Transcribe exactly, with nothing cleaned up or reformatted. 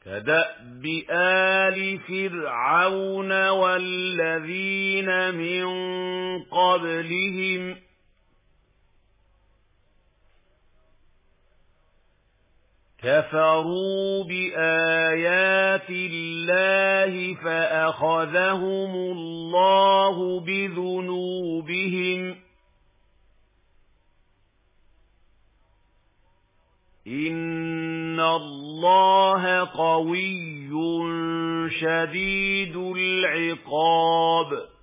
كدأب آل فرعون والذين من قبلهم كفروا بآيات الله فأخذهم الله بذنوبهم إن الله قوي شديد العقاب.